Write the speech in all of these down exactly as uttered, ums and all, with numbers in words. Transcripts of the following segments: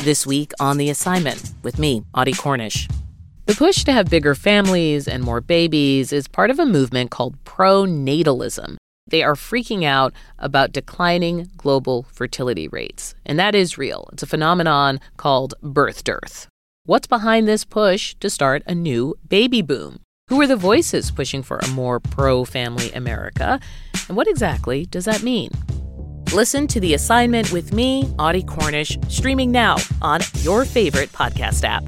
This week on The Assignment with me, Audie Cornish. The push to have bigger families and more babies is part of a movement called pronatalism. They are freaking out about declining global fertility rates. And that is real. It's a phenomenon called birth dearth. What's behind this push to start a new baby boom? Who are the voices pushing for a more pro-family America? And what exactly does that mean? Listen to The Assignment with me, Audie Cornish, streaming now on your favorite podcast app.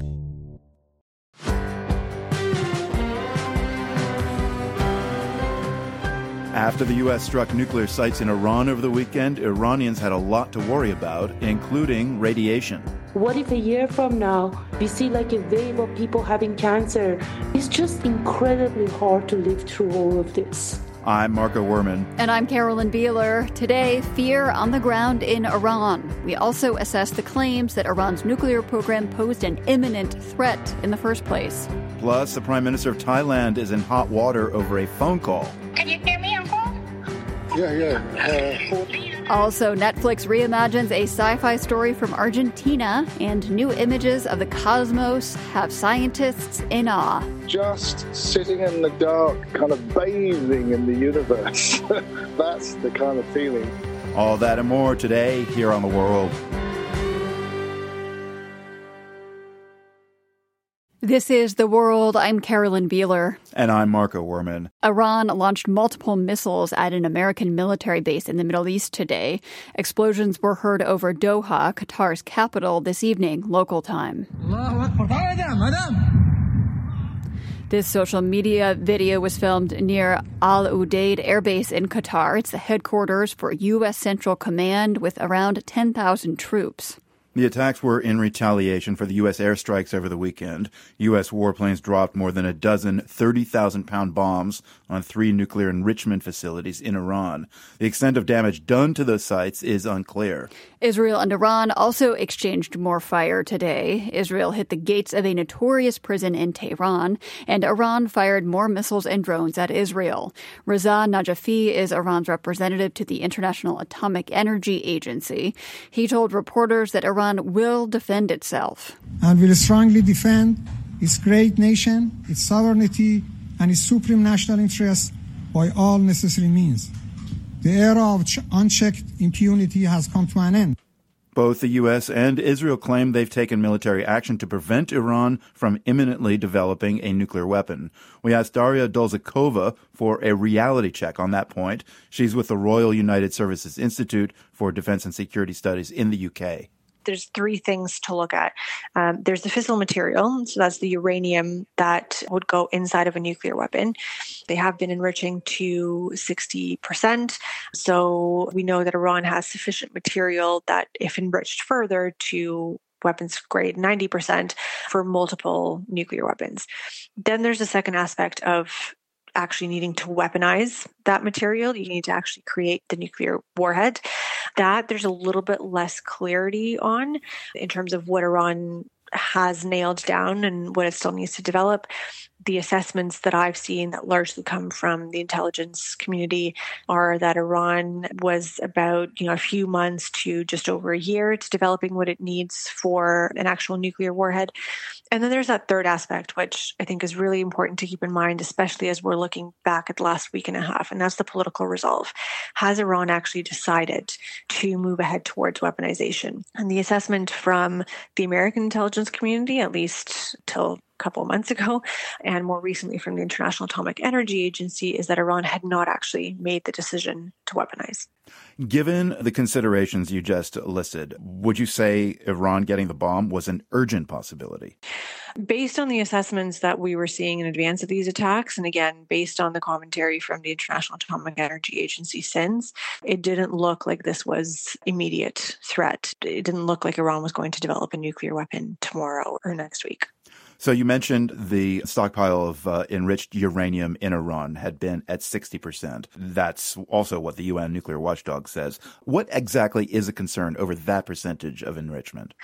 After the U S struck nuclear sites in Iran over the weekend, Iranians had a lot to worry about, including radiation. What if a year from now we see like a wave of people having cancer? It's just incredibly hard to live through all of this. I'm Marco Werman. And I'm Carolyn Beeler. Today, fear on the ground in Iran. We also assess the claims that Iran's nuclear program posed an imminent threat in the first place. Plus, the Prime Minister of Thailand is in hot water over a phone call. Can you hear me, Uncle? Yeah, yeah. Uh, Also, Netflix reimagines a sci-fi story from Argentina, and new images of the cosmos have scientists in awe. just sitting in the dark, kind of bathing in the universe. That's the kind of feeling. All that and more today here on The World. This is The World. I'm Carolyn Beeler. And I'm Marco Werman. Iran launched multiple missiles at an American military base in the Middle East today. Explosions were heard over Doha, Qatar's capital, this evening, local time. This social media video was filmed near Al Udeid Air Base in Qatar. It's the headquarters for U S Central Command with around ten thousand troops. The attacks were in retaliation for the U S airstrikes over the weekend. U S warplanes dropped more than a dozen thirty thousand pound bombs on three nuclear enrichment facilities in Iran. The extent of damage done to those sites is unclear. Israel and Iran also exchanged more fire today. Israel hit the gates of a notorious prison in Tehran, and Iran fired more missiles and drones at Israel. Reza Najafi is Iran's representative to the International Atomic Energy Agency. He told reporters that Iran will defend itself. And will strongly defend its great nation, its sovereignty, and its supreme national interests by all necessary means. The era of unchecked impunity has come to an end. Both the U S and Israel claim they've taken military action to prevent Iran from imminently developing a nuclear weapon. We asked Daria Dolzakova for a reality check on that point. She's with the Royal United Services Institute for Defense and Security Studies in the U K. There's three things to look at. Um, there's the fissile material, so that's the uranium that would go inside of a nuclear weapon. They have been enriching to sixty percent, so we know that Iran has sufficient material that, if enriched further to weapons grade ninety percent, for multiple nuclear weapons. Then there's the second aspect of actually needing to weaponize that material. You need to actually create the nuclear warhead. That there's a little bit less clarity on in terms of what Iran has nailed down and what it still needs to develop. The assessments that I've seen that largely come from the intelligence community are that Iran was about, you know, a few months to just over a year to developing what it needs for an actual nuclear warhead. And then there's that third aspect, which I think is really important to keep in mind, especially as we're looking back at the last week and a half, and that's the political resolve. Has Iran actually decided to move ahead towards weaponization? And the assessment from the American intelligence community, at least till couple of months ago, and more recently from the International Atomic Energy Agency, is that Iran had not actually made the decision to weaponize. Given the considerations you just listed, would you say Iran getting the bomb was an urgent possibility? Based on the assessments that we were seeing in advance of these attacks, and again, based on the commentary from the International Atomic Energy Agency since, it didn't look like this was immediate threat. It didn't look like Iran was going to develop a nuclear weapon tomorrow or next week. So you mentioned the stockpile of uh, enriched uranium in Iran had been at sixty percent. That's also what the U N nuclear watchdog says. What exactly is a concern over that percentage of enrichment?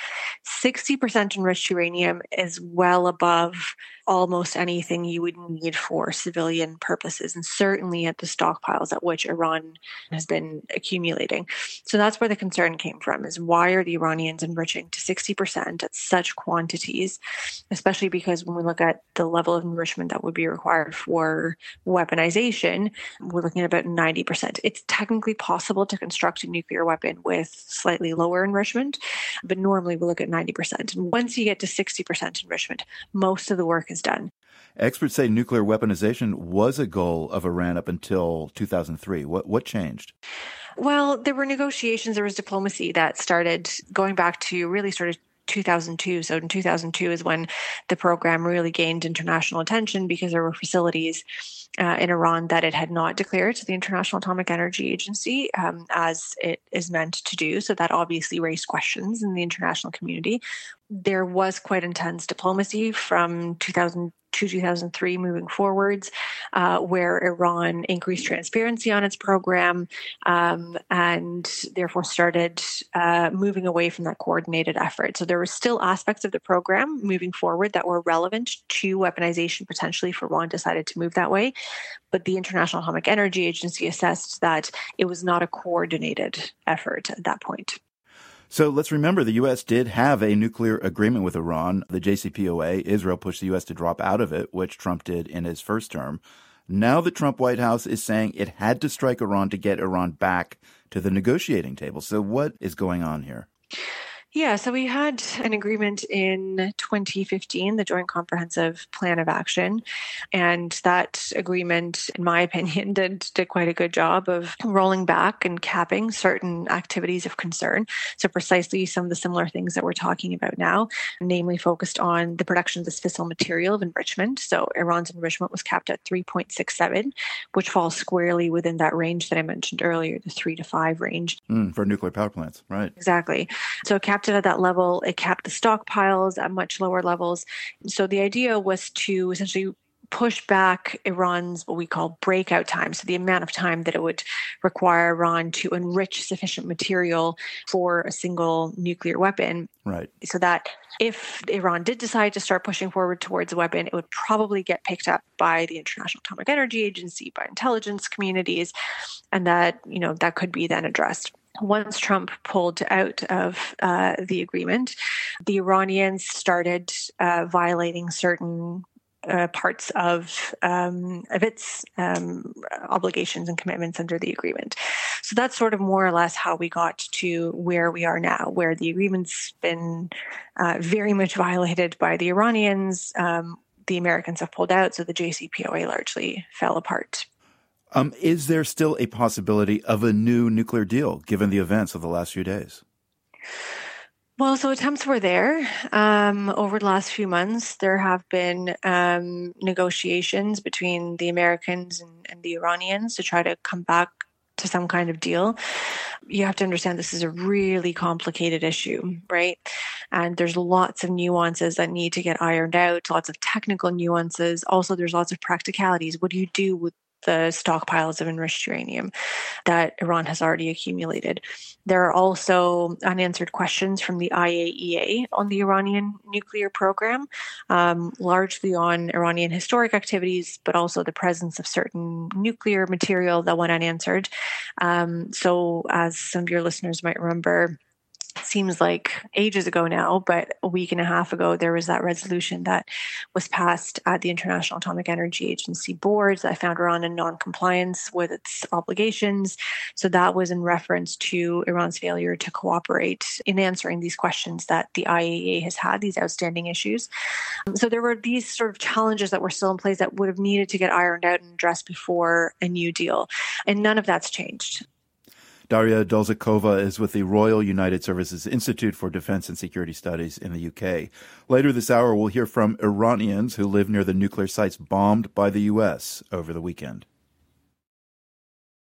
sixty percent enriched uranium is well above almost anything you would need for civilian purposes, and certainly at the stockpiles at which Iran has been accumulating. So that's where the concern came from, is why are the Iranians enriching to sixty percent at such quantities, especially because when we look at the level of enrichment that would be required for weaponization, we're looking at about ninety percent. It's technically possible to construct a nuclear weapon with slightly lower enrichment, but normally we look at ninety percent. And once you get to sixty percent enrichment, most of the work is done. Experts say nuclear weaponization was a goal of Iran up until two thousand three. What what changed? Well, there were negotiations, there was diplomacy that started going back to really sort of two thousand two. So in two thousand two is when the program really gained international attention because there were facilities uh, in Iran that it had not declared to the International Atomic Energy Agency um, as it is meant to do. So that obviously raised questions in the international community. There was quite intense diplomacy from two thousand two, two thousand three moving forwards, uh, where Iran increased transparency on its program um, and therefore started uh, moving away from that coordinated effort. So there were still aspects of the program moving forward that were relevant to weaponization potentially if Iran decided to move that way. But the International Atomic Energy Agency assessed that it was not a coordinated effort at that point. So let's remember the U S did have a nuclear agreement with Iran, the J C P O A. Israel pushed the U S to drop out of it, which Trump did in his first term. Now the Trump White House is saying it had to strike Iran to get Iran back to the negotiating table. So what is going on here? Yeah, so we had an agreement in twenty fifteen, the Joint Comprehensive Plan of Action, and that agreement, in my opinion, did, did quite a good job of rolling back and capping certain activities of concern. So precisely some of the similar things that we're talking about now, namely focused on the production of this fissile material of enrichment. So Iran's enrichment was capped at three point six seven, which falls squarely within that range that I mentioned earlier, the three to five range. Mm, for nuclear power plants, right. Exactly. So capped it at that level. It capped the stockpiles at much lower levels. So the idea was to essentially push back Iran's what we call breakout time, so the amount of time that it would require Iran to enrich sufficient material for a single nuclear weapon. Right. So that if Iran did decide to start pushing forward towards a weapon, it would probably get picked up by the International Atomic Energy Agency, by intelligence communities, and that, you know, that could be then addressed. Once Trump pulled out of uh, the agreement, the Iranians started uh, violating certain uh, parts of um, of its um, obligations and commitments under the agreement. So that's sort of more or less how we got to where we are now, where the agreement's been uh, very much violated by the Iranians. Um, the Americans have pulled out, so the J C P O A largely fell apart. Um, is there still a possibility of a new nuclear deal, given the events of the last few days? Well, so attempts were there. Um, over the last few months, there have been um, negotiations between the Americans and, and the Iranians to try to come back to some kind of deal. You have to understand this is a really complicated issue, right? And there's lots of nuances that need to get ironed out, lots of technical nuances. Also, there's lots of practicalities. What do you do with the stockpiles of enriched uranium that Iran has already accumulated? There are also unanswered questions from the I A E A on the Iranian nuclear program, um, largely on Iranian historic activities, but also the presence of certain nuclear material that went unanswered. Um, so as some of your listeners might remember, seems like ages ago now, but a week and a half ago, there was that resolution that was passed at the International Atomic Energy Agency board that found Iran in non-compliance with its obligations. So that was in reference to Iran's failure to cooperate in answering these questions that the I A E A has had, these outstanding issues. So there were these sort of challenges that were still in place that would have needed to get ironed out and addressed before a new deal. And none of that's changed. Daria Dolzakova is with the Royal United Services Institute for Defense and Security Studies in the U K. Later this hour, we'll hear from Iranians who live near the nuclear sites bombed by the U S over the weekend.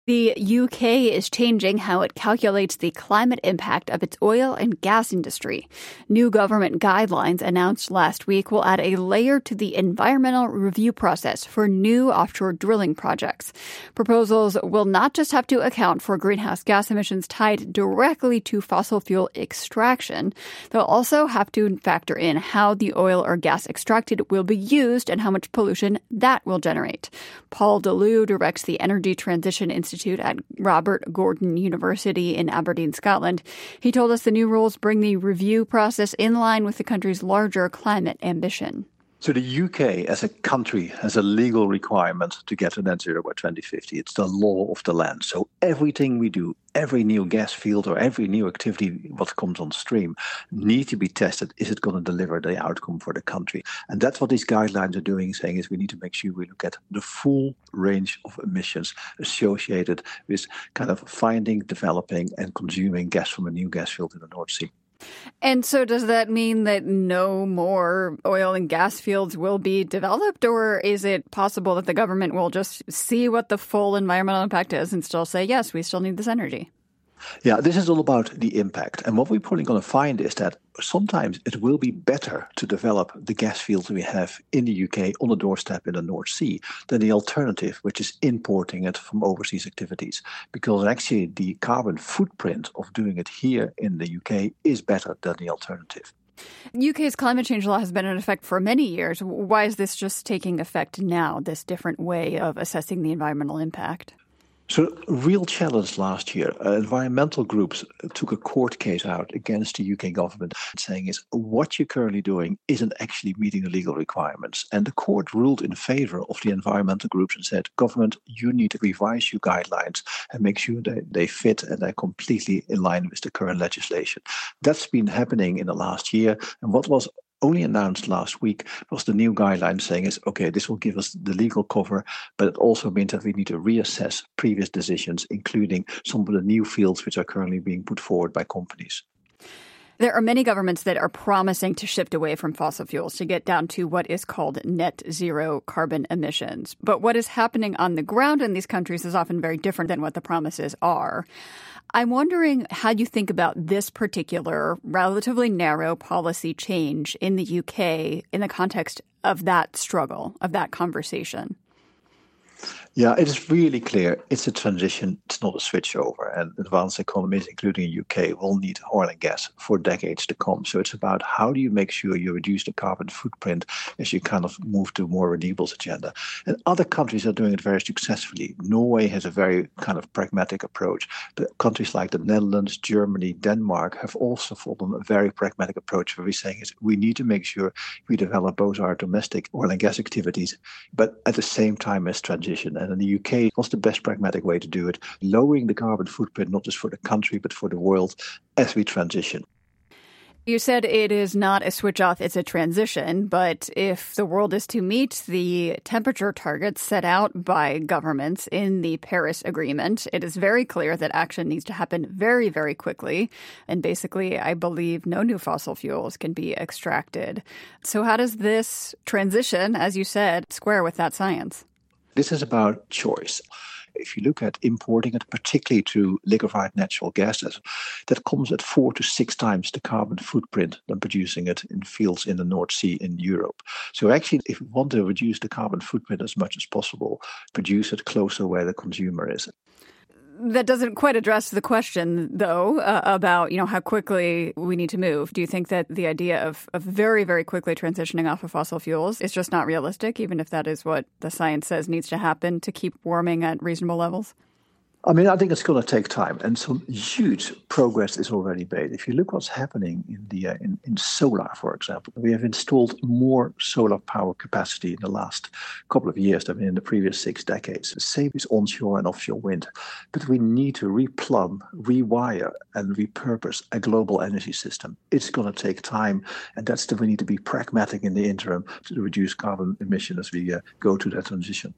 The U K is changing how it calculates the climate impact of its oil and gas industry. New government guidelines announced last week will add a layer to the environmental review process for new offshore drilling projects. Proposals will not just have to account for greenhouse gas emissions tied directly to fossil fuel extraction. They'll also have to factor in how the oil or gas extracted will be used and how much pollution that will generate. Paul Delu directs the Energy Transition Institute at Robert Gordon University in Aberdeen, Scotland. He told us the new rules bring the review process in line with the country's larger climate ambition. So the U K as a country has a legal requirement to get to net zero by twenty fifty. It's the law of the land. So everything we do, every new gas field or every new activity what comes on stream need to be tested. Is it going to deliver the outcome for the country? And that's what these guidelines are doing, saying is we need to make sure we look at the full range of emissions associated with kind of finding, developing and consuming gas from a new gas field in the North Sea. And so does that mean that no more oil and gas fields will be developed, or is it possible that the government will just see what the full environmental impact is and still say, yes, we still need this energy? Yeah, this is all about the impact. And what we're probably going to find is that sometimes it will be better to develop the gas fields we have in the U K on the doorstep in the North Sea than the alternative, which is importing it from overseas activities. Because actually the carbon footprint of doing it here in the U K is better than the alternative. U K's climate change law has been in effect for many years. Why is this just taking effect now, this different way of assessing the environmental impact? So a real challenge last year. Uh, environmental groups took a court case out against the U K government saying is what you're currently doing isn't actually meeting the legal requirements. And the court ruled in favor of the environmental groups and said, government, you need to revise your guidelines and make sure that they fit and they're completely in line with the current legislation. That's been happening in the last year. And what was only announced last week was the new guideline saying is, okay, this will give us the legal cover, but it also means that we need to reassess previous decisions, including some of the new fields which are currently being put forward by companies. There are many governments that are promising to shift away from fossil fuels to get down to what is called net zero carbon emissions. But what is happening on the ground in these countries is often very different than what the promises are. I'm wondering how you think about this particular relatively narrow policy change in the U K in the context of that struggle, of that conversation. Yeah, it is really clear it's a transition. It's not a switchover. And advanced economies, including the U K, will need oil and gas for decades to come. So it's about how do you make sure you reduce the carbon footprint as you kind of move to a more renewables agenda. And other countries are doing it very successfully. Norway has a very kind of pragmatic approach. But countries like the Netherlands, Germany, Denmark have also followed a very pragmatic approach where we're saying is we need to make sure we develop both our domestic oil and gas activities, but at the same time as transition. And in the U K, what's the best pragmatic way to do it? Lowering the carbon footprint, not just for the country, but for the world as we transition. You said it is not a switch off, it's a transition. But if the world is to meet the temperature targets set out by governments in the Paris Agreement, it is very clear that action needs to happen very, very quickly. And basically, I believe no new fossil fuels can be extracted. So how does this transition, as you said, square with that science? This is about choice. If you look at importing it, particularly to liquefied natural gas, that comes at four to six times the carbon footprint than producing it in fields in the North Sea in Europe. So actually, if we want to reduce the carbon footprint as much as possible, produce it closer where the consumer is. That doesn't quite address the question, though, uh, about, you know, how quickly we need to move. Do you think that the idea of, of very, very quickly transitioning off of fossil fuels is just not realistic, even if that is what the science says needs to happen to keep warming at reasonable levels? I mean, I think it's going to take time, and some huge progress is already made. If you look what's happening in the uh, in, in solar, for example, we have installed more solar power capacity in the last couple of years than in the previous six decades. The same is onshore and offshore wind. But we need to replumb, rewire, and repurpose a global energy system. It's going to take time, and that's the we need to be pragmatic in the interim to reduce carbon emission as we uh, go to that transition.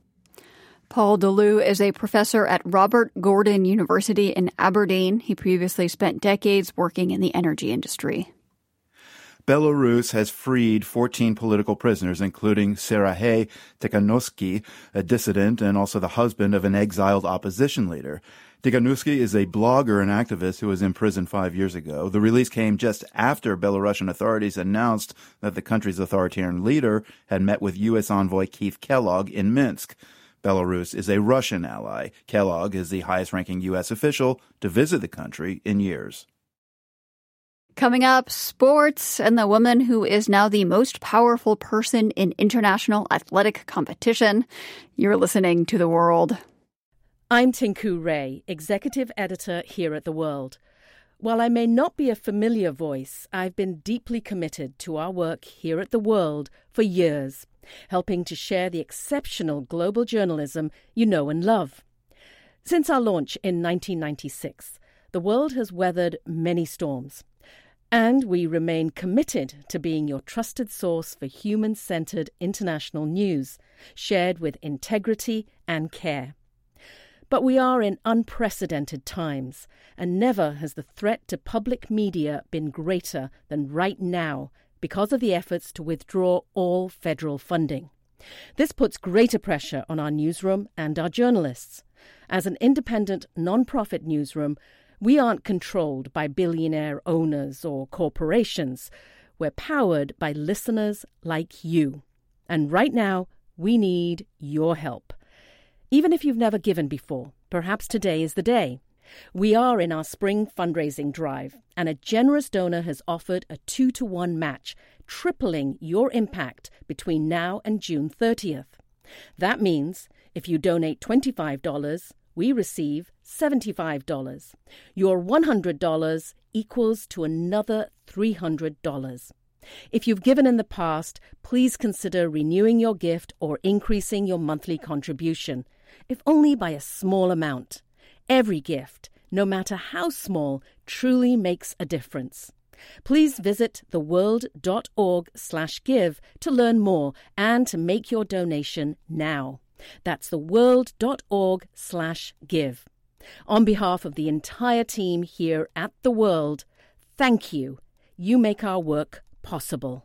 Paul Delu is a professor at Robert Gordon University in Aberdeen. He previously spent decades working in the energy industry. Belarus has freed fourteen political prisoners, including Serhiy Tikhanovsky, a dissident and also the husband of an exiled opposition leader. Tikhanovsky is a blogger and activist who was imprisoned five years ago. The release came just after Belarusian authorities announced that the country's authoritarian leader had met with U S envoy Keith Kellogg in Minsk. Belarus is a Russian ally. Kellogg is the highest-ranking U S official to visit the country in years. Coming up, sports and the woman who is now the most powerful person in international athletic competition. You're listening to The World. I'm Tinku Ray, executive editor here at The World. While I may not be a familiar voice, I've been deeply committed to our work here at The World for years, helping to share the exceptional global journalism you know and love. Since our launch in nineteen ninety-six, The World has weathered many storms. And we remain committed to being your trusted source for human-centered international news, shared with integrity and care. But we are in unprecedented times, and never has the threat to public media been greater than right now because of the efforts to withdraw all federal funding. This puts greater pressure on our newsroom and our journalists. As an independent, non-profit newsroom, we aren't controlled by billionaire owners or corporations. We're powered by listeners like you. And right now, we need your help. Even if you've never given before, perhaps today is the day. We are in our spring fundraising drive, and a generous donor has offered a two-to-one match, tripling your impact between now and June thirtieth. That means if you donate twenty-five dollars, we receive seventy-five dollars. Your one hundred dollars equals to another three hundred dollars. If you've given in the past, please consider renewing your gift or increasing your monthly contribution, if only by a small amount. Every gift, no matter how small, truly makes a difference. Please visit theworld.org slash give to learn more and to make your donation now. That's theworld.org slash give. On behalf of the entire team here at The World, thank you. You make our work possible.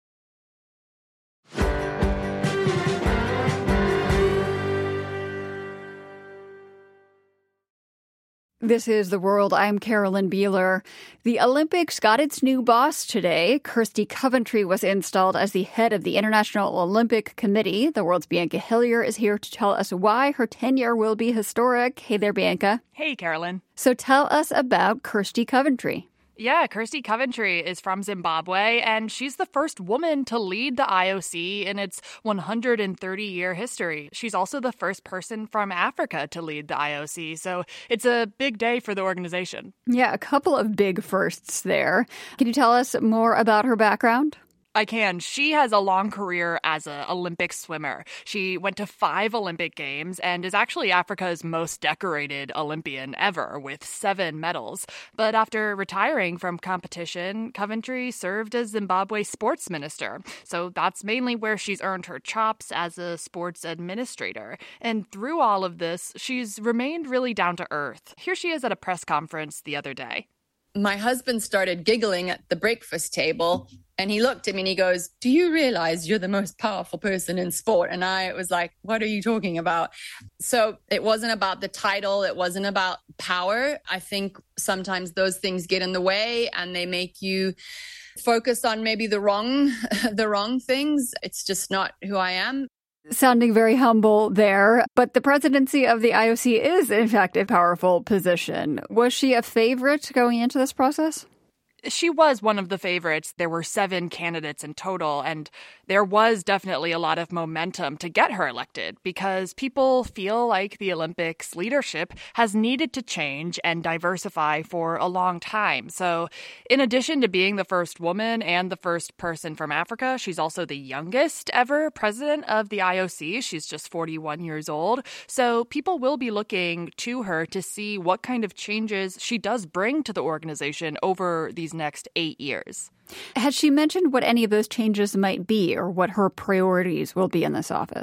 This is The World. I'm Carolyn Beeler. The Olympics got its new boss today. Kirsty Coventry was installed as the head of the International Olympic Committee. The World's Bianca Hillier is here to tell us why her tenure will be historic. Hey there, Bianca. Hey, Carolyn. So tell us about Kirsty Coventry. Yeah, Kirsty Coventry is from Zimbabwe, and she's the first woman to lead the I O C in its one hundred thirty-year history. She's also the first person from Africa to lead the I O C, so it's a big day for the organization. Yeah, a couple of big firsts there. Can you tell us more about her background? I can. She has a long career as an Olympic swimmer. She went to five Olympic Games and is actually Africa's most decorated Olympian ever, with seven medals. But after retiring from competition, Coventry served as Zimbabwe's sports minister. So that's mainly where she's earned her chops as a sports administrator. And through all of this, she's remained really down to earth. Here she is at a press conference the other day. My husband started giggling at the breakfast table, and he looked at me and he goes, "Do you realize you're the most powerful person in sport?" And I was like, "What are you talking about?" So it wasn't about the title. It wasn't about power. I think sometimes those things get in the way and they make you focus on maybe the wrong, the wrong things. It's just not who I am. Sounding very humble there, but the presidency of the I O C is, in fact, a powerful position. Was she a favorite going into this process? She was one of the favorites. There were seven candidates in total, and there was definitely a lot of momentum to get her elected because people feel like the Olympics leadership has needed to change and diversify for a long time. So in addition to being the first woman and the first person from Africa, she's also the youngest ever president of the I O C. She's just forty-one years old. So people will be looking to her to see what kind of changes she does bring to the organization over these next eight years. Has she mentioned what any of those changes might be or what her priorities will be in this office?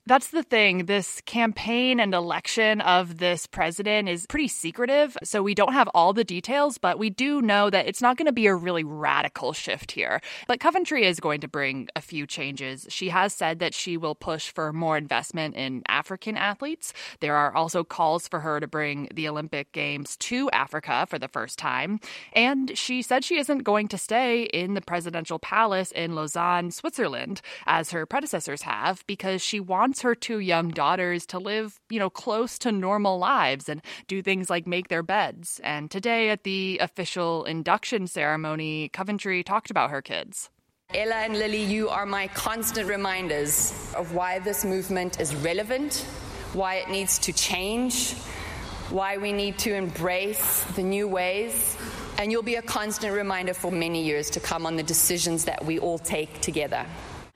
That's the thing. This campaign and election of this president is pretty secretive, so we don't have all the details, but we do know that it's not going to be a really radical shift here. But Coventry is going to bring a few changes. She has said that she will push for more investment in African athletes. There are also calls for her to bring the Olympic Games to Africa for the first time. And she said she isn't going to stay in the presidential palace in Lausanne, Switzerland, as her predecessors have, because she wants her two young daughters to live, you know, close to normal lives and do things like make their beds. And today at the official induction ceremony, Coventry talked about her kids. Ella and Lily, you are my constant reminders of why this movement is relevant, why it needs to change, why we need to embrace the new ways. And you'll be a constant reminder for many years to come on the decisions that we all take together.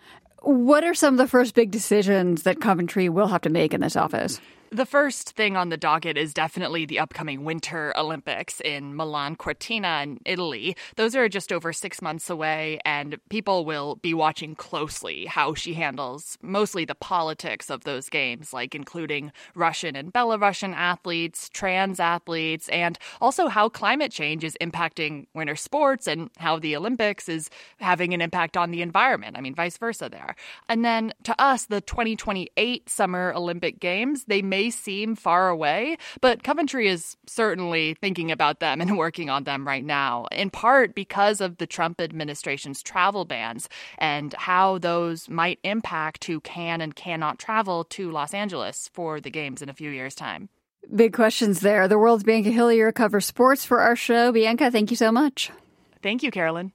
What are some of the first big decisions that Coventry will have to make in this office? The first thing on the docket is definitely the upcoming Winter Olympics in Milan Cortina in Italy. Those are just over six months away, and people will be watching closely how she handles mostly the politics of those games, like including Russian and Belarusian athletes, trans athletes, and also how climate change is impacting winter sports and how the Olympics is having an impact on the environment. I mean, vice versa there. And then to us, the twenty twenty-eight Summer Olympic Games, they may seem far away, but Coventry is certainly thinking about them and working on them right now, in part because of the Trump administration's travel bans and how those might impact who can and cannot travel to Los Angeles for the games in a few years' time. Big questions there. The world's Bianca Hillier covers sports for our show. Bianca, thank you so much. Thank you, Carolyn.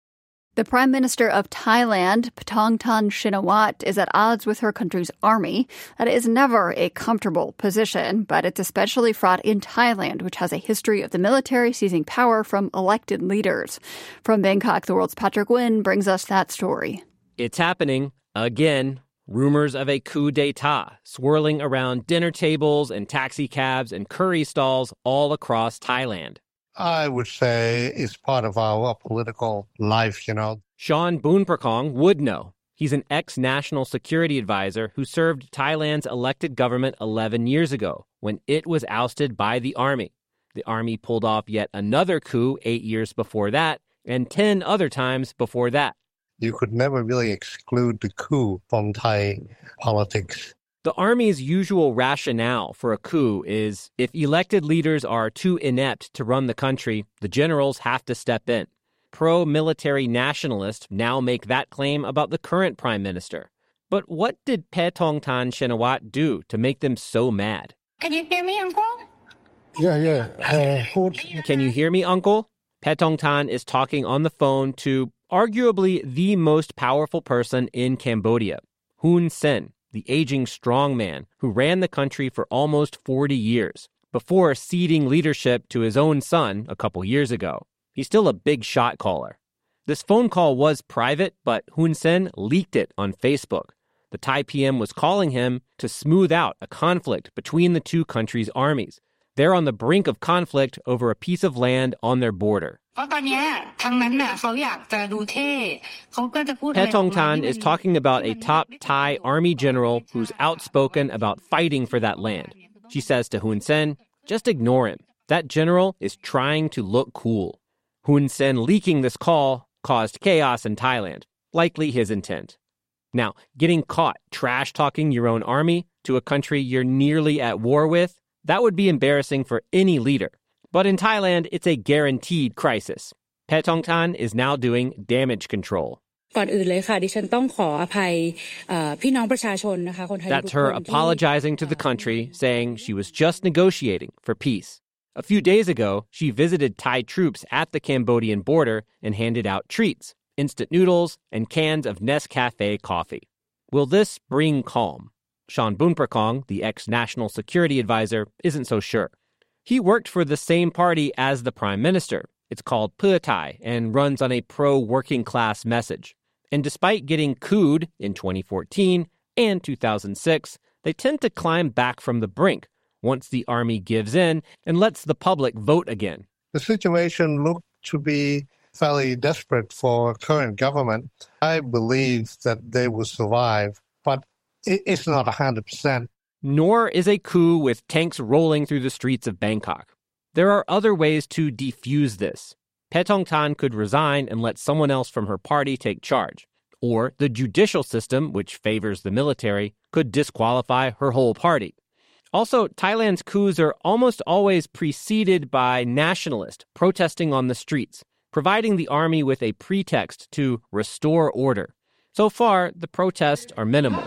The Prime Minister of Thailand, Paetongtarn Shinawatra, is at odds with her country's army. That is never a comfortable position, but it's especially fraught in Thailand, which has a history of the military seizing power from elected leaders. From Bangkok, the world's Patrick Nguyen brings us that story. It's happening again. Rumors of a coup d'etat swirling around dinner tables and taxi cabs and curry stalls all across Thailand. I would say it's part of our political life, you know. Sean Boonprakong would know. He's an ex-national security advisor who served Thailand's elected government eleven years ago when it was ousted by the army. The army pulled off yet another coup eight years before that and ten other times before that. You could never really exclude the coup from Thai politics. The army's usual rationale for a coup is if elected leaders are too inept to run the country, the generals have to step in. Pro-military nationalists now make that claim about the current prime minister. But what did Paetongtarn Shinawatra do to make them so mad? Can you hear me, Uncle? Yeah, yeah. Uh, Can you hear me, Uncle? Paetongtarn is talking on the phone to arguably the most powerful person in Cambodia, Hun Sen, the aging strongman who ran the country for almost forty years, before ceding leadership to his own son a couple years ago. He's still a big shot caller. This phone call was private, but Hun Sen leaked it on Facebook. The Thai P M was calling him to smooth out a conflict between the two countries' armies. They're on the brink of conflict over a piece of land on their border. Paetongtarn is talking about a top Thai army general who's outspoken about fighting for that land. She says to Hun Sen, just ignore him. That general is trying to look cool. Hun Sen leaking this call caused chaos in Thailand, likely his intent. Now, getting caught trash-talking your own army to a country you're nearly at war with, that would be embarrassing for any leader. But in Thailand, it's a guaranteed crisis. Paetongtarn is now doing damage control. That's her apologizing to the country, saying she was just negotiating for peace. A few days ago, she visited Thai troops at the Cambodian border and handed out treats, instant noodles, and cans of Nescafe coffee. Will this bring calm? Sean Boonprakong, the ex-national security advisor, isn't so sure. He worked for the same party as the prime minister. It's called Pheu Thai and runs on a pro-working class message. And despite getting couped in twenty fourteen and two thousand six, they tend to climb back from the brink once the army gives in and lets the public vote again. The situation looked to be fairly desperate for current government. I believe that they will survive, but It's not one hundred percent. Nor is a coup with tanks rolling through the streets of Bangkok. There are other ways to defuse this. Pae Tong-tan could resign and let someone else from her party take charge. Or the judicial system, which favors the military, could disqualify her whole party. Also, Thailand's coups are almost always preceded by nationalists protesting on the streets, providing the army with a pretext to restore order. So far, the protests are minimal.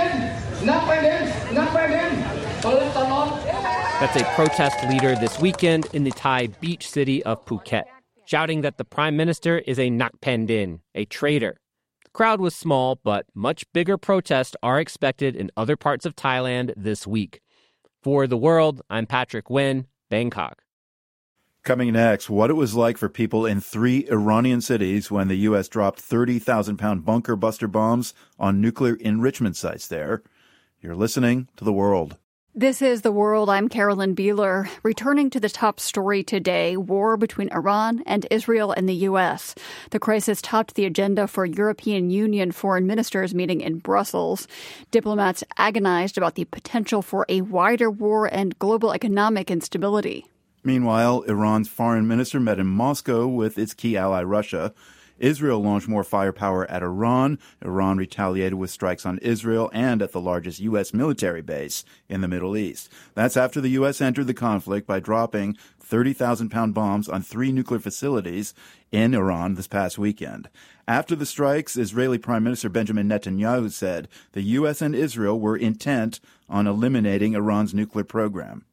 That's a protest leader this weekend in the Thai beach city of Phuket, shouting that the prime minister is a Nak Pendin, a traitor. The crowd was small, but much bigger protests are expected in other parts of Thailand this week. For The World, I'm Patrick Nguyen, Bangkok. Coming next, what it was like for people in three Iranian cities when the U S dropped thirty thousand pound bunker buster bombs on nuclear enrichment sites there. You're listening to The World. This is The World. I'm Carolyn Beeler. Returning to the top story today, war between Iran and Israel and the U S. The crisis topped the agenda for European Union foreign ministers meeting in Brussels. Diplomats agonized about the potential for a wider war and global economic instability. Meanwhile, Iran's foreign minister met in Moscow with its key ally, Russia. Israel launched more firepower at Iran. Iran retaliated with strikes on Israel and at the largest U S military base in the Middle East. That's after the U S entered the conflict by dropping thirty thousand pound bombs on three nuclear facilities in Iran this past weekend. After the strikes, Israeli Prime Minister Benjamin Netanyahu said the U S and Israel were intent on eliminating Iran's nuclear program.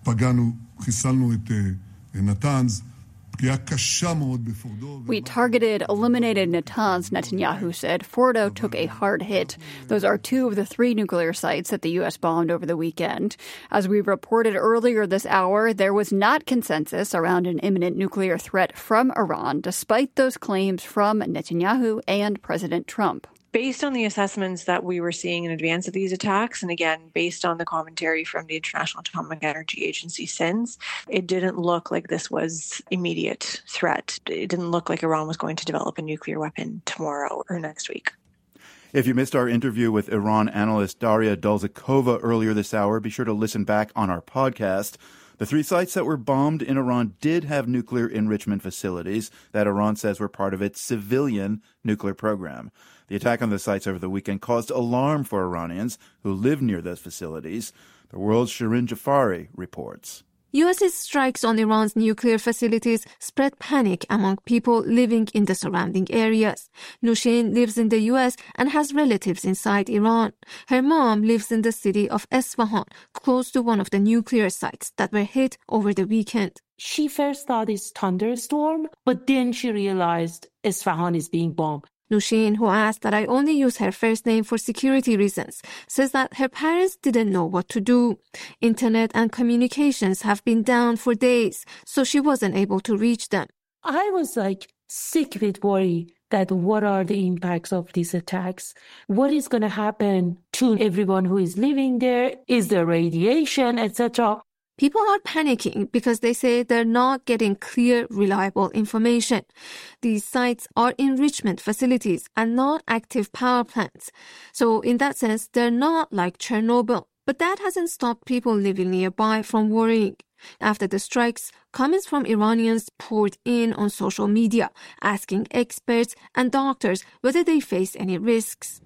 We targeted, eliminated Natanz, Netanyahu said. Fordo took a hard hit. Those are two of the three nuclear sites that the U S bombed over the weekend. As we reported earlier this hour, there was not consensus around an imminent nuclear threat from Iran, despite those claims from Netanyahu and President Trump. Based on the assessments that we were seeing in advance of these attacks, and again, based on the commentary from the International Atomic Energy Agency since, it didn't look like this was immediate threat. It didn't look like Iran was going to develop a nuclear weapon tomorrow or next week. If you missed our interview with Iran analyst Daria Dolzakova earlier this hour, be sure to listen back on our podcast. The three sites that were bombed in Iran did have nuclear enrichment facilities that Iran says were part of its civilian nuclear program. The attack on the sites over the weekend caused alarm for Iranians who live near those facilities. The World's Shirin Jafari reports. U S's strikes on Iran's nuclear facilities spread panic among people living in the surrounding areas. Nushin lives in the U S and has relatives inside Iran. Her mom lives in the city of Esfahan, close to one of the nuclear sites that were hit over the weekend. She first thought it's thunderstorm, but then she realized Esfahan is being bombed. Nushin, who asked that I only use her first name for security reasons, says that her parents didn't know what to do. Internet and communications have been down for days, so she wasn't able to reach them. I was like sick with worry that what are the impacts of these attacks? What is going to happen to everyone who is living there? Is there radiation, et cetera? People are panicking because they say they're not getting clear, reliable information. These sites are enrichment facilities and not active power plants. So in that sense, they're not like Chernobyl. But that hasn't stopped people living nearby from worrying. After the strikes, comments from Iranians poured in on social media, asking experts and doctors whether they face any risks.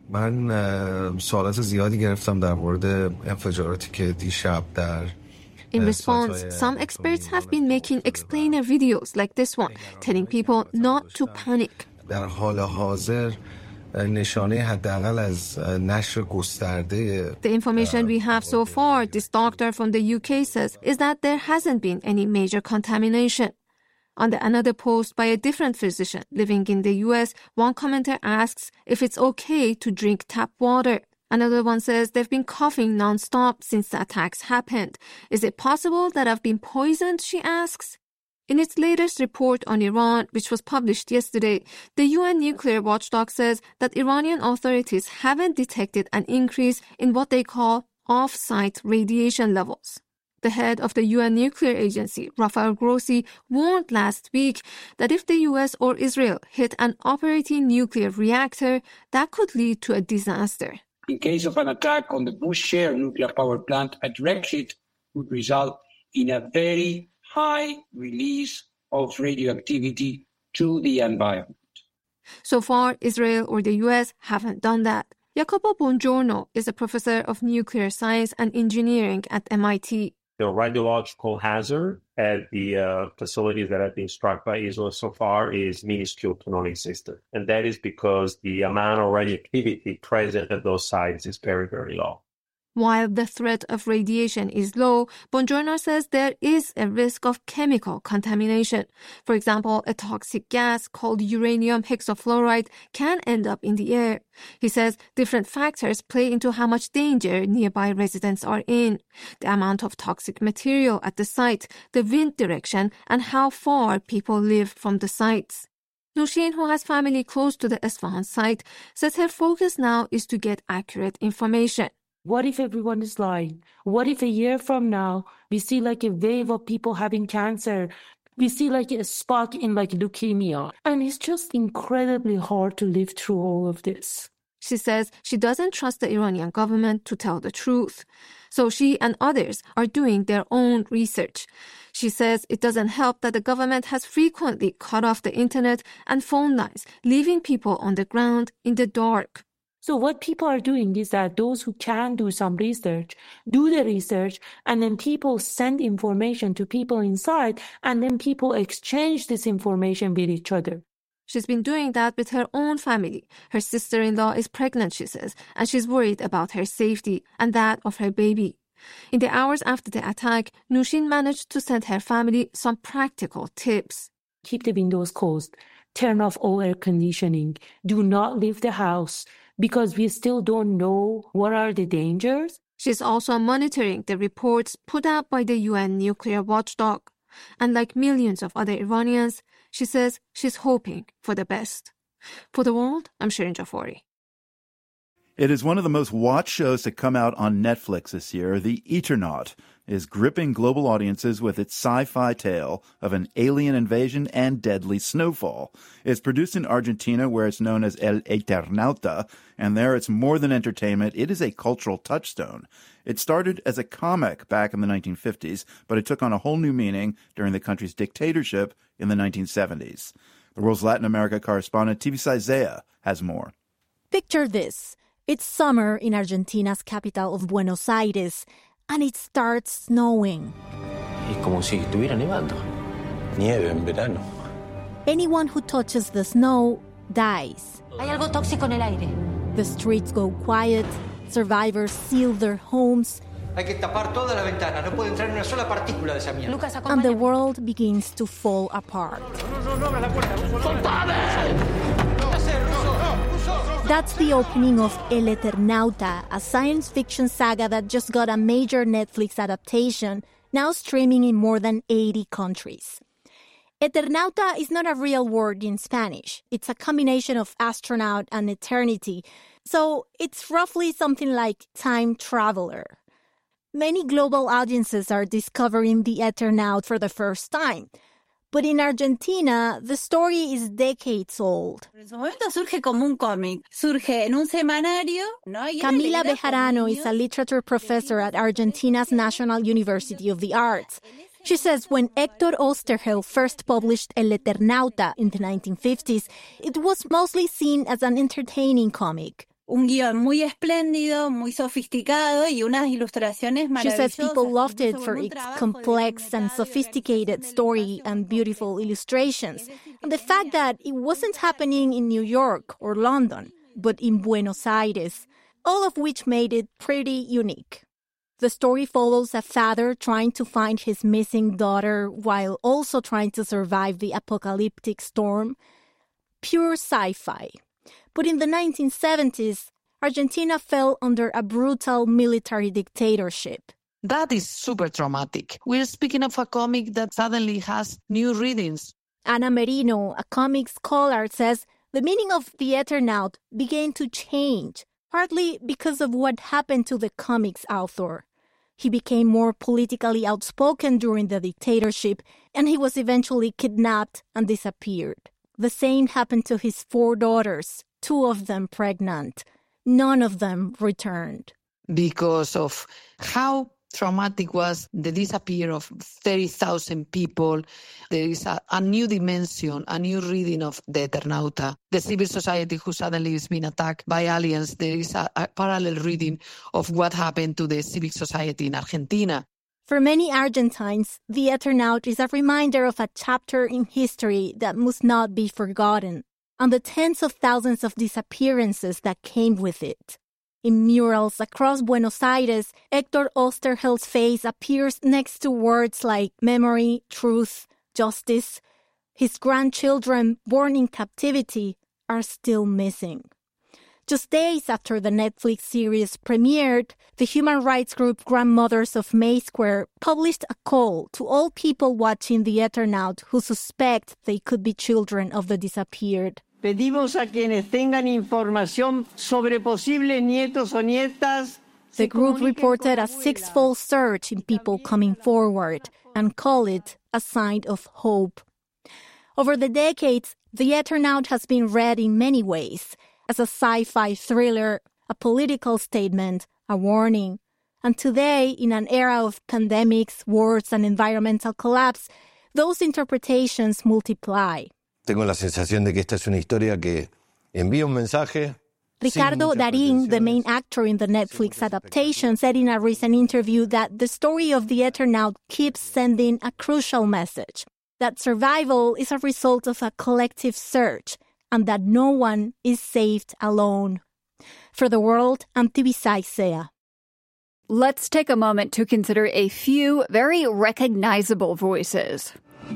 من سوالات زیادی گرفتم در مورد انفجاراتی که دیشب در In response, some experts have been making explainer videos like this one, telling people not to panic. در حال حاضر نشانه حداقل از نشر گسترده The information we have so far, this doctor from the U K says, is that there hasn't been any major contamination. On the another post by a different physician living in the U S, one commenter asks if it's okay to drink tap water. Another one says they've been coughing non-stop since the attacks happened. Is it possible that I've been poisoned, she asks? In its latest report on Iran, which was published yesterday, the U N nuclear watchdog says that Iranian authorities haven't detected an increase in what they call off-site radiation levels. The head of the U N nuclear agency, Rafael Grossi, warned last week that if the U S or Israel hit an operating nuclear reactor, that could lead to a disaster. In case of an attack on the Bushehr nuclear power plant, a direct hit would result in a very high release of radioactivity to the environment. So far, Israel or the U S haven't done that. Jacopo Bongiorno is a professor of nuclear science and engineering at M I T. The radiological hazard at the uh, facilities that have been struck by Israel so far is minuscule to non-existent. And that is because the amount of radioactivity present at those sites is very, very low. While the threat of radiation is low, Bongiorno says there is a risk of chemical contamination. For example, a toxic gas called uranium hexafluoride can end up in the air. He says different factors play into how much danger nearby residents are in. The amount of toxic material at the site, the wind direction, and how far people live from the sites. Nushin, who has family close to the Esfahan site, says her focus now is to get accurate information. What if everyone is lying? What if a year from now, we see like a wave of people having cancer? We see like a spike in like leukemia. And it's just incredibly hard to live through all of this. She says she doesn't trust the Iranian government to tell the truth. So she and others are doing their own research. She says it doesn't help that the government has frequently cut off the internet and phone lines, leaving people on the ground in the dark. So what people are doing is that those who can do some research, do the research, and then people send information to people inside, and then people exchange this information with each other. She's been doing that with her own family. Her sister-in-law is pregnant, she says, and she's worried about her safety and that of her baby. In the hours after the attack, Nushin managed to send her family some practical tips. Keep the windows closed. Turn off all air conditioning. Do not leave the house, because we still don't know what are the dangers. She's also monitoring the reports put out by the U N nuclear watchdog. And like millions of other Iranians, she says she's hoping for the best. For The World, I'm Shirin Jafari. It is one of the most watched shows to come out on Netflix this year. The Eternaut is gripping global audiences with its sci-fi tale of an alien invasion and deadly snowfall. It's produced in Argentina, where it's known as El Eternauta, and there it's more than entertainment. It is a cultural touchstone. It started as a comic back in the nineteen fifties, but it took on a whole new meaning during the country's dictatorship in the nineteen seventies. The world's Latin America correspondent, Tivisa Zea, has more. Picture this. It's summer in Argentina's capital of Buenos Aires, and it starts snowing. Es como si estuviera nevando. Nieve en verano. Anyone who touches the snow dies. Hay algo tóxico en el aire. The streets go quiet. Survivors seal their homes. Hay que tapar todas las ventanas. No puede entrar una sola partícula de esa mierda. Lucas, and the world begins to fall apart. That's the opening of El Eternauta, a science fiction saga that just got a major Netflix adaptation, now streaming in more than eighty countries. Eternauta is not a real word in Spanish. It's a combination of astronaut and eternity, so it's roughly something like time traveler. Many global audiences are discovering the Eternaut for the first time. But in Argentina, the story is decades old. Camila Bejarano is a literature professor at Argentina's National University of the Arts. She says when Héctor Oesterheld first published El Eternauta in the nineteen fifties, it was mostly seen as an entertaining comic. Un guión muy espléndido, muy sofisticado y unas ilustraciones maravillosas. She says people loved it for its complex and sophisticated story and beautiful illustrations, and the fact that it wasn't happening in New York or London, but in Buenos Aires, all of which made it pretty unique. The story follows a father trying to find his missing daughter while also trying to survive the apocalyptic storm. Pure sci-fi. But in the nineteen seventies, Argentina fell under a brutal military dictatorship. That is super traumatic. We're speaking of a comic that suddenly has new readings. Ana Merino, a comic scholar, says the meaning of the Eternaut began to change, partly because of what happened to the comic's author. He became more politically outspoken during the dictatorship, and he was eventually kidnapped and disappeared. The same happened to his four daughters, two of them pregnant. none of them returned. Because of how traumatic was the disappearance of thirty thousand people. There is a, a new dimension, a new reading of the Eternauta. The civil society who suddenly is being attacked by aliens, there is a, a parallel reading of what happened to the civil society in Argentina. For many Argentines, the Eternaut is a reminder of a chapter in history that must not be forgotten, and the tens of thousands of disappearances that came with it. In murals across Buenos Aires, Héctor Osterheld's face appears next to words like memory, truth, justice. His grandchildren, born in captivity, are still missing. Just days after the Netflix series premiered, the human rights group Grandmothers of May Square published a call to all people watching The Eternaut who suspect they could be children of the disappeared. Pedimos a quienes tengan información sobre posibles nietos o nietas. The group reported a six-fold surge in people coming forward and called it a sign of hope. Over the decades, The Eternaut has been read in many ways, as a sci-fi thriller, a political statement, a warning. And today, in an era of pandemics, wars, and environmental collapse, those interpretations multiply. Tengo la sensación de que esta es una historia que envía un mensaje. Ricardo Darín, the main actor in the Netflix adaptation, said in a recent interview that the story of The Eternaut keeps sending a crucial message, that survival is a result of a collective search, and that no one is saved alone. For The World, I'm Tibisay Sea. Let's take a moment to consider a few very recognizable voices.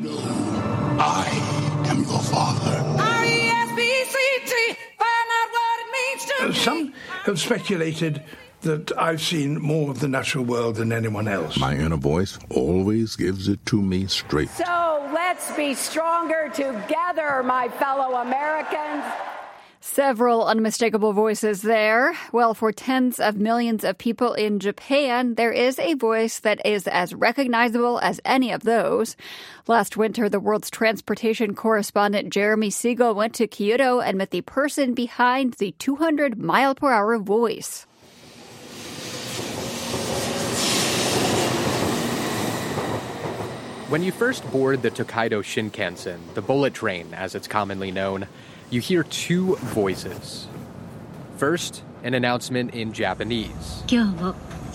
I am your father. R E S P C T, find out what it means to Uh, me. some have speculated that I've seen more of the natural world than anyone else. My inner voice always gives it to me straight. So let's be stronger together, my fellow Americans. Several unmistakable voices there. Well, for tens of millions of people in Japan, there is a voice that is as recognizable as any of those. Last winter, the world's transportation correspondent Jeremy Siegel went to Kyoto and met the person behind the two hundred mile per hour voice. When you first board the Tokaido Shinkansen, the bullet train as it's commonly known, you hear two voices. First, an announcement in Japanese. And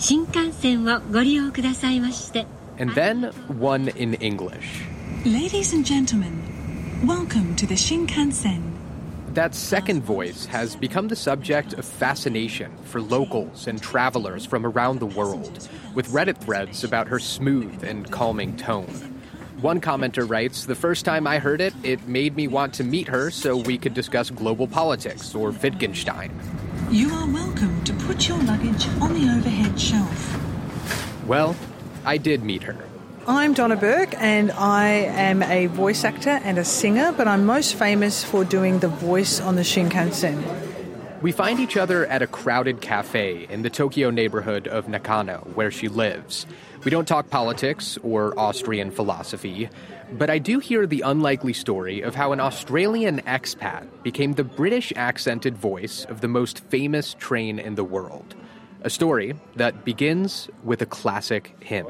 then one in English. Ladies and gentlemen, welcome to the Shinkansen. That second voice has become the subject of fascination for locals and travelers from around the world, with Reddit threads about her smooth and calming tone. One commenter writes, "The first time I heard it, it made me want to meet her so we could discuss global politics or Wittgenstein." You are welcome to put your luggage on the overhead shelf. Well, I did meet her. I'm Donna Burke, and I am a voice actor and a singer, but I'm most famous for doing the voice on the Shinkansen. We find each other at a crowded cafe in the Tokyo neighborhood of Nakano, where she lives. We don't talk politics or Austrian philosophy, but I do hear the unlikely story of how an Australian expat became the British accented voice of the most famous train in the world. A story that begins with a classic hymn.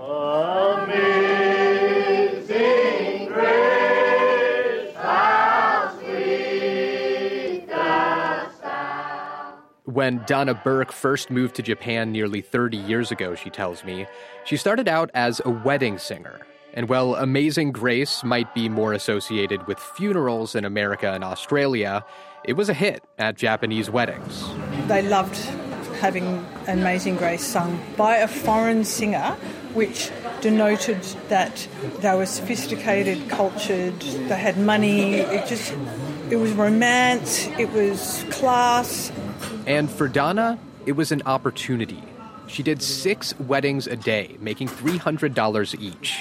Amazing grace, how sweet the sound. When Donna Burke first moved to Japan nearly thirty years ago, she tells me, she started out as a wedding singer. And while Amazing Grace might be more associated with funerals in America and Australia, it was a hit at Japanese weddings. They loved having Amazing Grace sung by a foreign singer, which denoted that they were sophisticated, cultured, they had money. It just, it was romance, it was class. And for Donna, it was an opportunity. She did six weddings a day, making three hundred dollars each.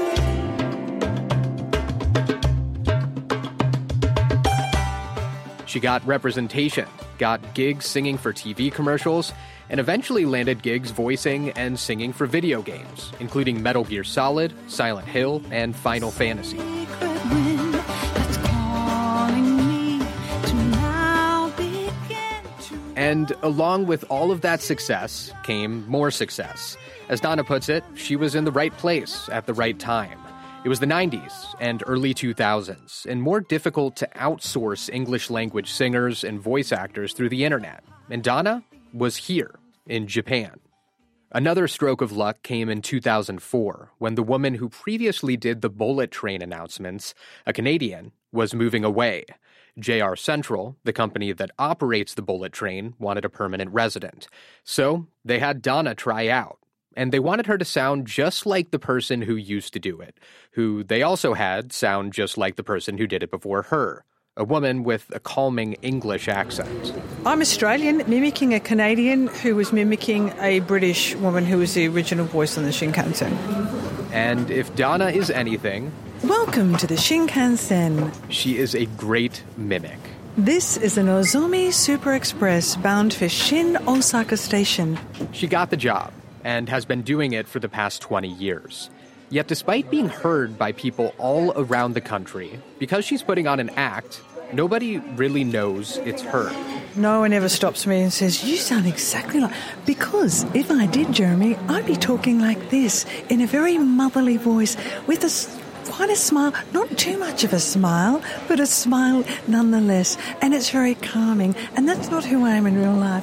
She got representation, got gigs singing for T V commercials, and eventually landed gigs voicing and singing for video games, including Metal Gear Solid, Silent Hill, and Final Fantasy. And along with all of that success came more success. As Donna puts it, she was in the right place at the right time. It was the nineties and early two thousands, and more difficult to outsource English language singers and voice actors through the internet. And Donna was here in Japan. Another stroke of luck came in two thousand four, when the woman who previously did the bullet train announcements, a Canadian, was moving away. J R Central, the company that operates the bullet train, wanted a permanent resident. So they had Donna try out. And they wanted her to sound just like the person who used to do it, who they also had sound just like the person who did it before her, a woman with a calming English accent. I'm Australian, mimicking a Canadian who was mimicking a British woman who was the original voice on the Shinkansen. And if Donna is anything... Welcome to the Shinkansen. She is a great mimic. This is the Nozomi Super Express bound for Shin Osaka Station. She got the job and has been doing it for the past twenty years. Yet despite being heard by people all around the country, because she's putting on an act, nobody really knows it's her. No one ever stops me and says, you sound exactly like... Because if I did, Jeremy, I'd be talking like this, in a very motherly voice, with a, quite a smile, not too much of a smile, but a smile nonetheless. And it's very calming, and that's not who I am in real life.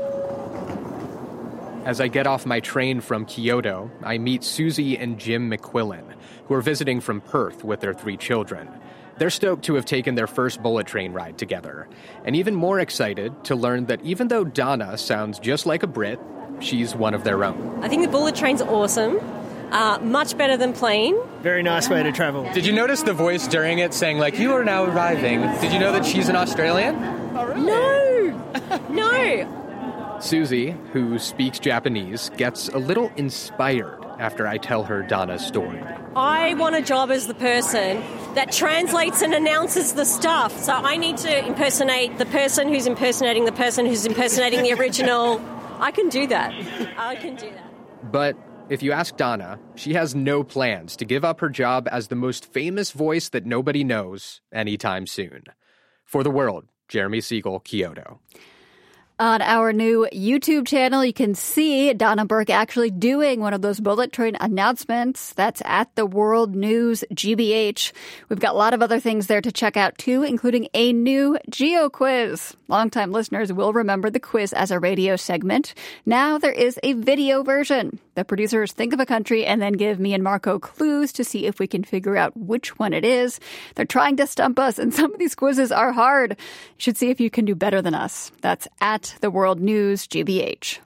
As I get off my train from Kyoto, I meet Susie and Jim McQuillan, who are visiting from Perth with their three children. They're stoked to have taken their first bullet train ride together, and even more excited to learn that even though Donna sounds just like a Brit, she's one of their own. I think the bullet train's awesome. Uh, much better than plane. Very nice way to travel. Did you notice the voice during it saying, like, you are now arriving? Did you know that she's an Australian? Oh, really? No! No! Susie, who speaks Japanese, gets a little inspired after I tell her Donna's story. I want a job as the person that translates and announces the stuff. So I need to impersonate the person who's impersonating the person who's impersonating the original. I can do that. I can do that. But if you ask Donna, she has no plans to give up her job as the most famous voice that nobody knows anytime soon. For the World, Jeremy Siegel, Kyoto. On our new YouTube channel, you can see Donna Burke actually doing one of those bullet train announcements. That's at the World News G B H. We've got a lot of other things there to check out, too, including a new Geo quiz. Longtime listeners will remember the quiz as a radio segment. Now there is a video version. The producers think of a country and then give me and Marco clues to see if we can figure out which one it is. They're trying to stump us, and some of these quizzes are hard. You should see if you can do better than us. That's at the World News G B H.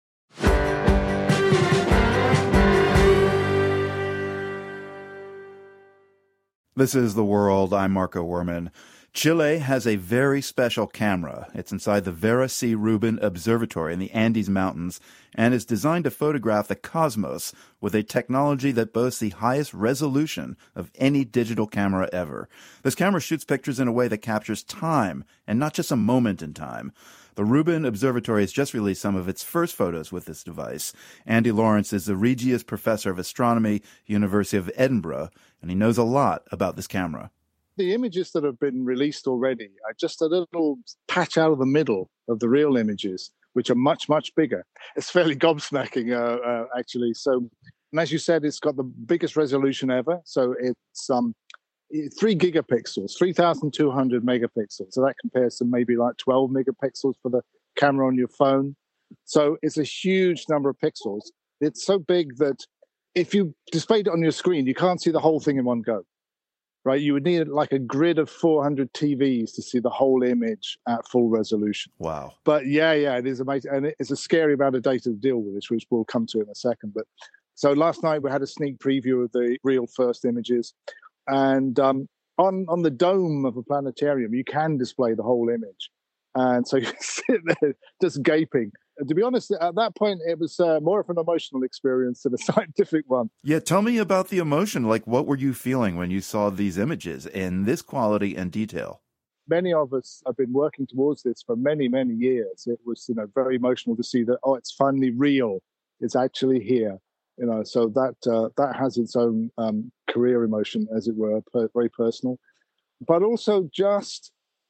This is The World. I'm Marco Werman. Chile has a very special camera. It's inside the Vera C. Rubin Observatory in the Andes Mountains and is designed to photograph the cosmos with a technology that boasts the highest resolution of any digital camera ever. This camera shoots pictures in a way that captures time and not just a moment in time. The Rubin Observatory has just released some of its first photos with this device. Andy Lawrence is the Regius Professor of Astronomy, University of Edinburgh, and he knows a lot about this camera. The images that have been released already are just a little patch out of the middle of the real images, which are much, much bigger. It's fairly gobsmacking, uh, uh, actually. So, and as you said, it's got the biggest resolution ever. So it's um, three gigapixels, three thousand two hundred megapixels. So that compares to maybe like twelve megapixels for the camera on your phone. So it's a huge number of pixels. It's so big that if you displayed it on your screen, you can't see the whole thing in one go. Right, you would need like a grid of four hundred T Vs to see the whole image at full resolution. Wow. But yeah, yeah, it is amazing. And it's a scary amount of data to deal with this, which we'll come to in a second. But so last night we had a sneak preview of the real first images. And um, on, on the dome of a planetarium, you can display the whole image. And so you sit there just gaping. And to be honest, at that point, it was uh, more of an emotional experience than a scientific one. Yeah, tell me about the emotion. Like, what were you feeling when you saw these images in this quality and detail? Many of us have been working towards this for many, many years. It was, you know, very emotional to see that, oh, it's finally real. It's actually here. You know, so that uh, that has its own um, career emotion, as it were, per- very personal. But also just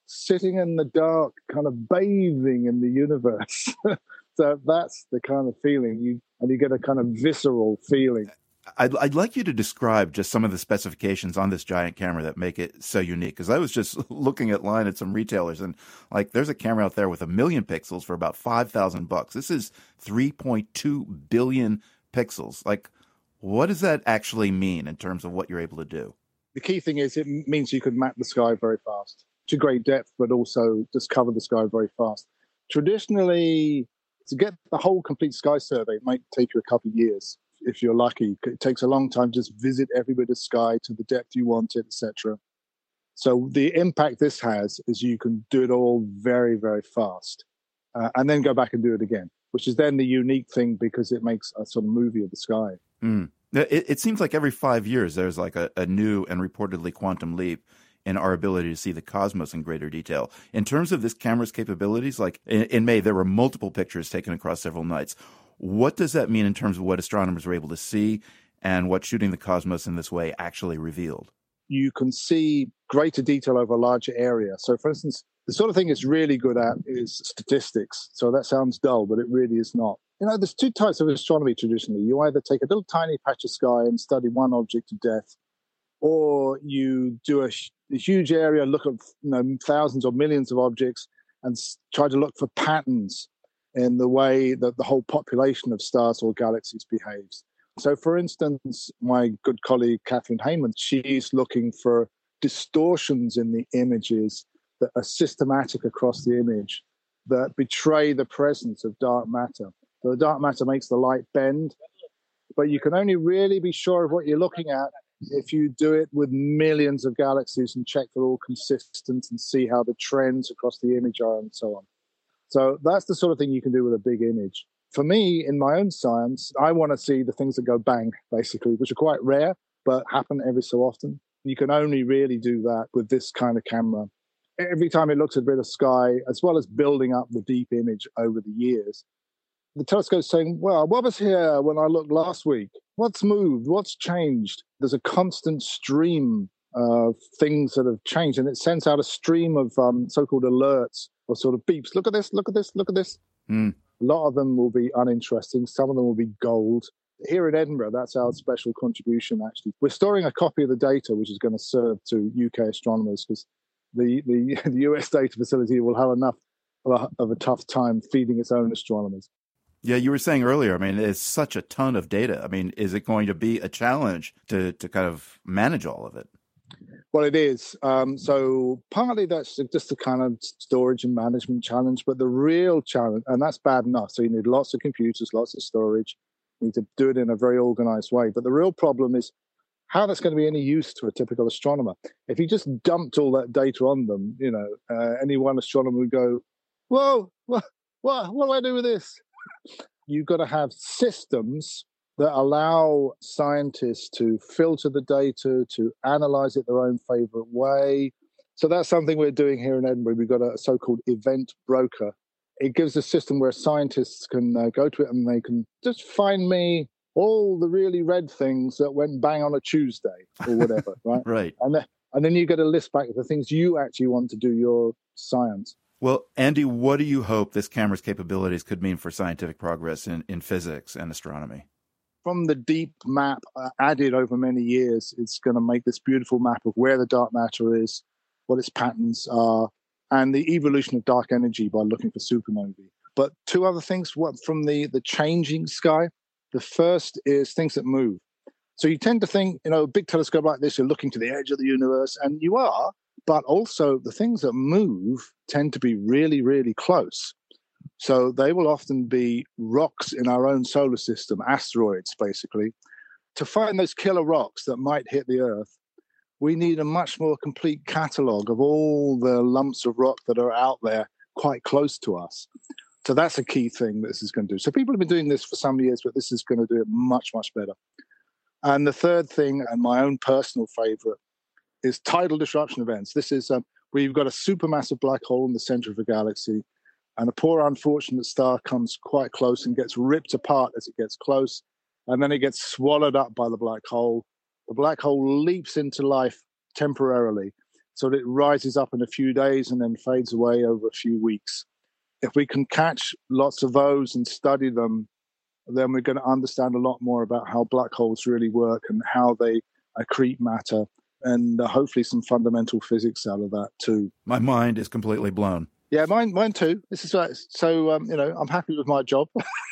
sitting in the dark, kind of bathing in the universe. So that's the kind of feeling you, and you get a kind of visceral feeling. I'd, I'd like you to describe just some of the specifications on this giant camera that make it so unique. Because I was just looking at line at some retailers, and like, there's a camera out there with a million pixels for about five thousand bucks. This is three point two billion pixels. Like, what does that actually mean in terms of what you're able to do? The key thing is it means you can map the sky very fast to great depth, but also just cover the sky very fast. Traditionally, to get the whole complete sky survey, it might take you a couple of years. If you're lucky, it takes a long time to just visit every bit of sky to the depth you want it, et cetera. So the impact this has is you can do it all very, very fast, uh, and then go back and do it again, which is then the unique thing because it makes a sort of movie of the sky. Mm. It, it seems like every five years there's like a, a new and reportedly quantum leap in our ability to see the cosmos in greater detail. In terms of this camera's capabilities, like in, in May, there were multiple pictures taken across several nights. What does that mean in terms of what astronomers were able to see and what shooting the cosmos in this way actually revealed? You can see greater detail over a larger area. So, for instance, the sort of thing it's really good at is statistics. So that sounds dull, but it really is not. You know, there's two types of astronomy traditionally. You either take a little tiny patch of sky and study one object to death, or you do a, a huge area, look at you know, thousands or millions of objects and s- try to look for patterns in the way that the whole population of stars or galaxies behaves. So, for instance, my good colleague Catherine Heyman, she's looking for distortions in the images that are systematic across the image that betray the presence of dark matter. So the dark matter makes the light bend, but you can only really be sure of what you're looking at if you do it with millions of galaxies and check they're all consistent and see how the trends across the image are and so on. So that's the sort of thing you can do with a big image. For me, in my own science, I want to see the things that go bang, basically, which are quite rare, but happen every so often. You can only really do that with this kind of camera. Every time it looks at a bit of sky, as well as building up the deep image over the years, the telescope's saying, well, what was here when I looked last week? What's moved? What's changed? There's a constant stream of things that have changed, and it sends out a stream of um, so-called alerts or sort of beeps. Look at this, look at this, look at this. Mm. A lot of them will be uninteresting. Some of them will be gold. Here in Edinburgh, that's our special contribution, actually. We're storing a copy of the data, which is going to serve to U K astronomers, because the, the, the U S data facility will have enough of a, of a tough time feeding its own astronomers. Yeah, you were saying earlier, I mean, it's such a ton of data. I mean, is it going to be a challenge to, to kind of manage all of it? Well, it is. Um, so partly that's just a kind of storage and management challenge, but the real challenge, and that's bad enough. So you need lots of computers, lots of storage. You need to do it in a very organized way. But the real problem is how that's going to be any use to a typical astronomer. If you just dumped all that data on them, you know, uh, any one astronomer would go, whoa, what, what, what do I do with this? You've got to have systems that allow scientists to filter the data, to analyze it their own favorite way. So that's something we're doing here in Edinburgh. We've got a so-called event broker. It gives a system where scientists can uh, go to it and they can just find me all the really red things that went bang on a Tuesday or whatever, right? Right. And, then, and then you get a list back of the things you actually want to do your science. Well, Andy, what do you hope this camera's capabilities could mean for scientific progress in, in physics and astronomy? From the deep map uh, added over many years, it's going to make this beautiful map of where the dark matter is, what its patterns are, and the evolution of dark energy by looking for supernovae. But two other things what from the, the changing sky. The first is things that move. So you tend to think, you know, a big telescope like this, you're looking to the edge of the universe, and you are, but also the things that move tend to be really, really close. So they will often be rocks in our own solar system, asteroids, basically. To find those killer rocks that might hit the Earth, we need a much more complete catalogue of all the lumps of rock that are out there quite close to us. So that's a key thing that this is going to do. So people have been doing this for some years, but this is going to do it much, much better. And the third thing, and my own personal favorite, is tidal disruption events. This is um, where you've got a supermassive black hole in the center of a galaxy, and a poor unfortunate star comes quite close and gets ripped apart as it gets close, and then it gets swallowed up by the black hole. The black hole leaps into life temporarily. so that it rises up in a few days and then fades away over a few weeks. If we can catch lots of those and study them, then we're going to understand a lot more about how black holes really work and how they accrete matter, and uh, hopefully some fundamental physics out of that too. My mind is completely blown. Yeah, mine, mine too. This is right. So, um, you know, I'm happy with my job.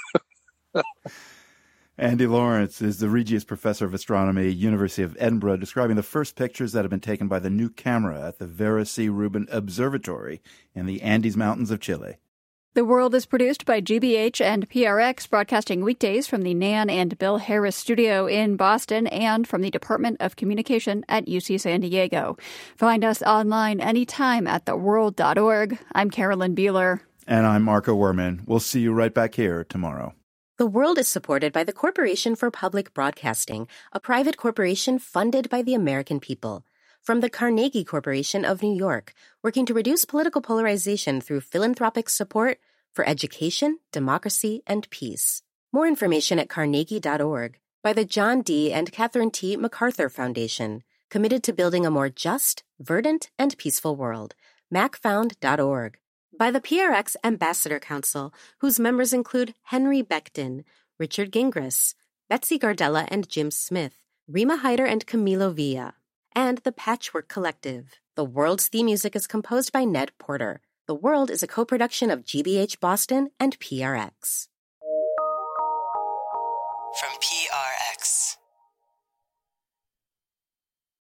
Andy Lawrence is the Regius Professor of Astronomy, University of Edinburgh, describing the first pictures that have been taken by the new camera at the Vera C. Rubin Observatory in the Andes Mountains of Chile. The World is produced by G B H and P R X, broadcasting weekdays from the Nan and Bill Harris studio in Boston and from the Department of Communication at U C San Diego. Find us online anytime at the world dot org. I'm Carolyn Beeler. And I'm Marco Werman. We'll see you right back here tomorrow. The World is supported by the Corporation for Public Broadcasting, a private corporation funded by the American people. From the Carnegie Corporation of New York, working to reduce political polarization through philanthropic support for education, democracy, and peace. More information at carnegie dot org. By the John D. and Catherine T. MacArthur Foundation, committed to building a more just, verdant, and peaceful world. mac found dot org. By the P R X Ambassador Council, whose members include Henry Becton, Richard Gingras, Betsy Gardella and Jim Smith, Rima Hyder and Camilo Villa, and the Patchwork Collective. The World's theme music is composed by Ned Porter. The World is a co-production of G B H Boston and P R X. From P